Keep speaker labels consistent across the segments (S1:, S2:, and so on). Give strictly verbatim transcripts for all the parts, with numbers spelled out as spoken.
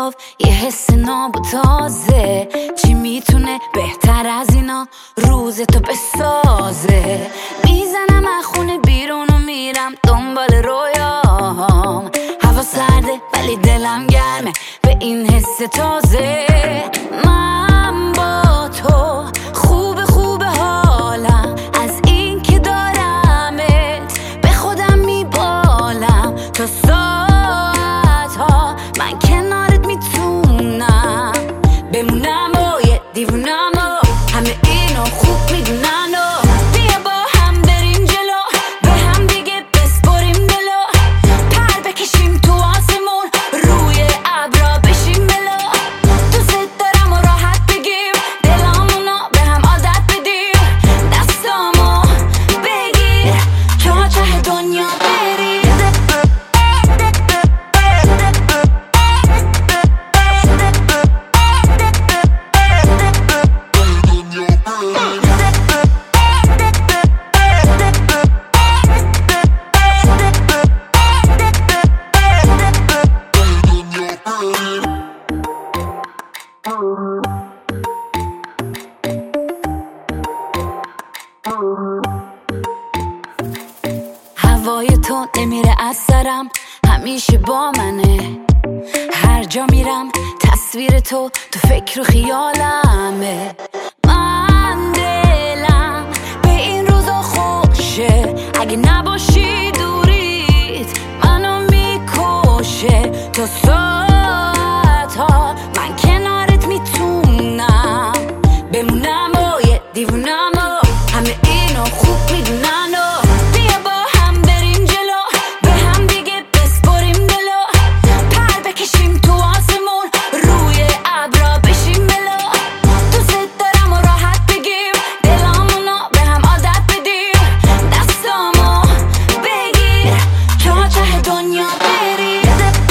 S1: صاف، یه حس ناب و تازه. چی میتونه بهتر از اینا روز تو بسازه؟ میزنم از خونه بیرون و میرم دنبال رویام. هوا سرده ولی دلم گرمه به این حس تازه. من با تو خوب خوب حالم، از این که دارمت به خودم میبالم. تا ساعت ها من کنارت میتونم بمونم و یه دیوونم و همه اینو خوب میدونن. و بیا با هم بریم جلو، به هم دیگه بسپاریم دلو. پر بکشیم تو آسمون، روی ابرا بشیم بلو. دوست دارم و راحت بگیم دلامونو به هم عادت بدیم. دستامو بگیر تا ته دنیا بریم. هوای تو نمیره از سرم، همیشه با منه. هر جا میرم تصویر تو تو فکر و خیالمه. من دلم به این روزا خوشه، اگه نباشی دوریت منو میکشه. تا ساعت ها من کنارت میتونم بمونم و یه دیوونم و همه اینو خوب میدونن. و بیا با هم بریم جلو، به هم دیگه بسپاریم دلو. پر بکشیم تو آسمون، روی ابرا بشیم بلو. دوست دارم و راحت بگیم دلامونو به هم عادت بدیم. دستامو بگیر تا ته دنیا بریم.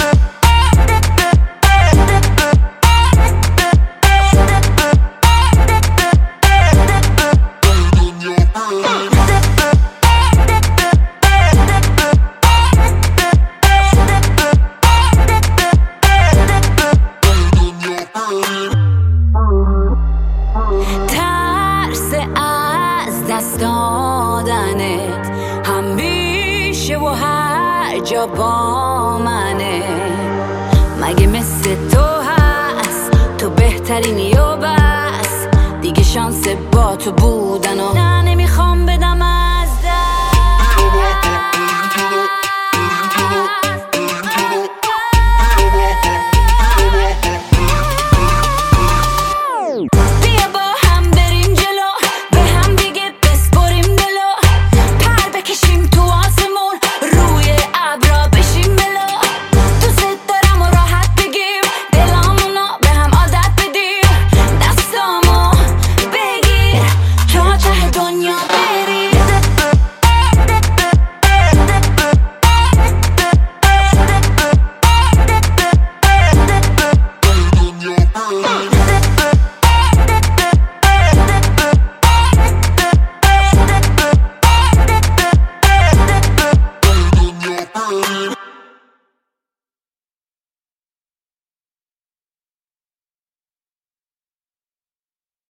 S1: ترس از دست دادنت همیشه و هر جا با منه. مگه مثل تو هست تو بهترینی و بس، دیگه شانس با تو بود